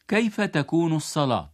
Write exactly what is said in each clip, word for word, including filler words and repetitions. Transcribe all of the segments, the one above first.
كيف تكون الصلاة؟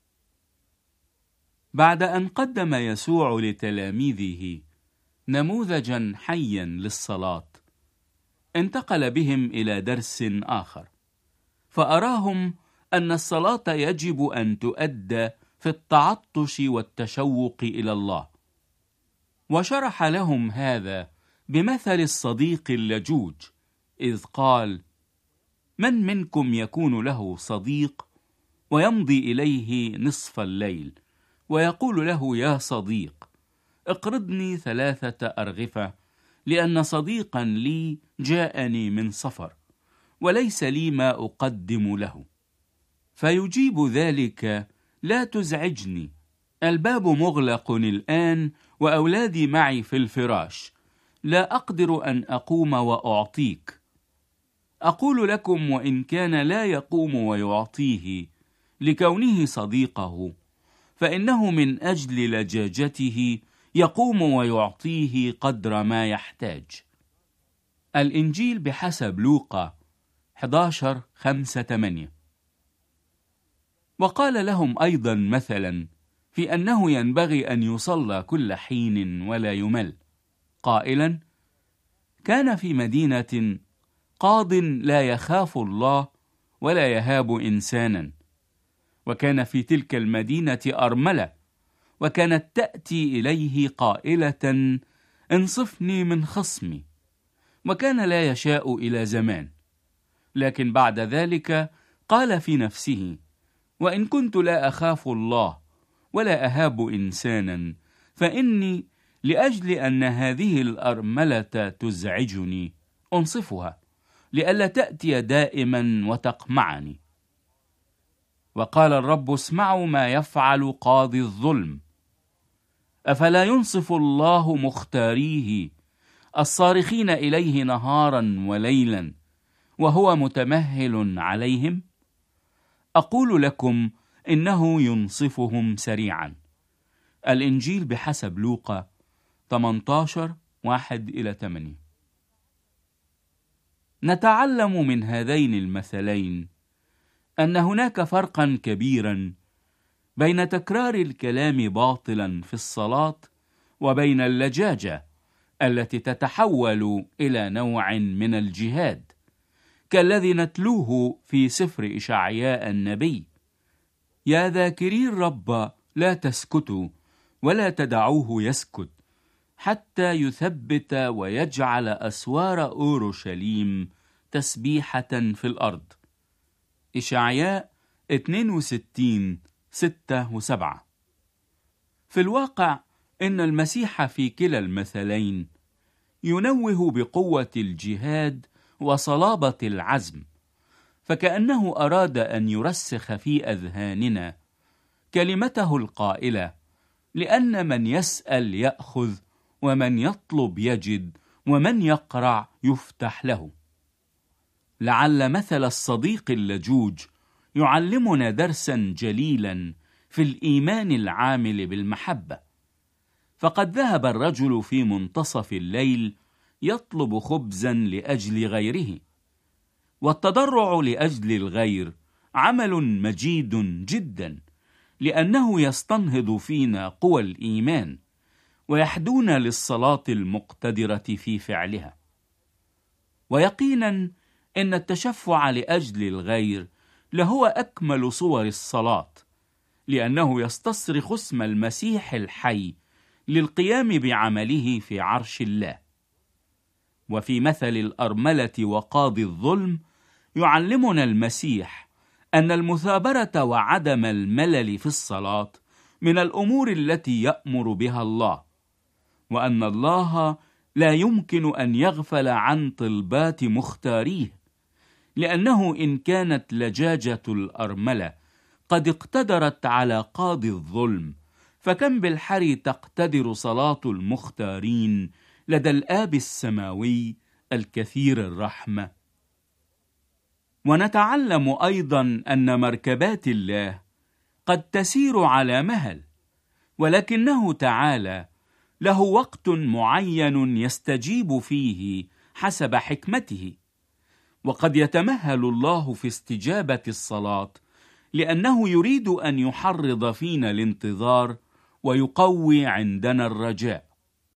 بعد أن قدم يسوع لتلاميذه نموذجا حيا للصلاة، انتقل بهم إلى درس آخر، فأراهم أن الصلاة يجب أن تؤدى في التعطش والتشوق إلى الله، وشرح لهم هذا بمثل الصديق اللجوج، إذ قال: من منكم يكون له صديق ويمضي إليه نصف الليل ويقول له: يا صديق، اقرضني ثلاثة أرغفة، لأن صديقا لي جاءني من سفر وليس لي ما أقدم له. فيجيب ذلك: لا تزعجني، الباب مغلق الآن وأولادي معي في الفراش، لا أقدر أن أقوم وأعطيك. أقول لكم: وإن كان لا يقوم ويعطيه لكونه صديقه، فإنه من أجل لجاجته يقوم ويعطيه قدر ما يحتاج. الإنجيل بحسب لوقا أحد عشر خمسة ثمانية. وقال لهم أيضا مثلا في أنه ينبغي أن يصلى كل حين ولا يمل، قائلا: كان في مدينة قاض لا يخاف الله ولا يهاب إنسانا، وكان في تلك المدينة أرملة، وكانت تأتي إليه قائلة: انصفني من خصمي. وكان لا يشاء إلى زمان، لكن بعد ذلك قال في نفسه: وإن كنت لا أخاف الله ولا أهاب إنسانا، فإني لأجل أن هذه الأرملة تزعجني أنصفها، لئلا تأتي دائما وتقمعني. وقال الرب: اسمعوا ما يفعل قاضي الظلم، أفلا ينصف الله مختاريه الصارخين إليه نهارا وليلا وهو متمهل عليهم؟ أقول لكم إنه ينصفهم سريعا. الإنجيل بحسب لوقا ثمانية عشر واحد إلى ثمانية. نتعلم من هذين المثلين أن هناك فرقا كبيرا بين تكرار الكلام باطلا في الصلاة وبين اللجاجة التي تتحول إلى نوع من الجهاد، كالذي نتلوه في سفر إشعياء النبي: يا ذاكري الرب لا تسكتوا ولا تدعوه يسكت، حتى يثبت ويجعل أسوار أورشليم تسبيحة في الأرض. إشعياء اثنين وستين ستة وسبعة. في الواقع إن المسيح في كلا المثلين ينوه بقوة الجهاد وصلابة العزم، فكأنه أراد أن يرسخ في أذهاننا كلمته القائلة: لأن من يسأل يأخذ، ومن يطلب يجد، ومن يقرع يفتح له. لعل مثل الصديق اللجوج يعلمنا درسا جليلا في الإيمان العامل بالمحبة. فقد ذهب الرجل في منتصف الليل يطلب خبزا لأجل غيره، والتضرع لأجل الغير عمل مجيد جدا، لأنه يستنهض فينا قوى الإيمان ويحدون للصلاة المقتدرة في فعلها. ويقينا إن التشفع لأجل الغير لهو أكمل صور الصلاة، لأنه يستصرخ اسم المسيح الحي للقيام بعمله في عرش الله. وفي مثل الأرملة وقاضي الظلم يعلمنا المسيح أن المثابرة وعدم الملل في الصلاة من الأمور التي يأمر بها الله، وأن الله لا يمكن أن يغفل عن طلبات مختاريه، لأنه إن كانت لجاجة الأرملة قد اقتدرت على قاضي الظلم، فكم بالحري تقتدر صلاة المختارين لدى الآب السماوي الكثير الرحمة. ونتعلم أيضا أن مركبات الله قد تسير على مهل، ولكنه تعالى له وقت معين يستجيب فيه حسب حكمته. وقد يتمهل الله في استجابة الصلاة لأنه يريد أن يحرض فينا الانتظار ويقوي عندنا الرجاء.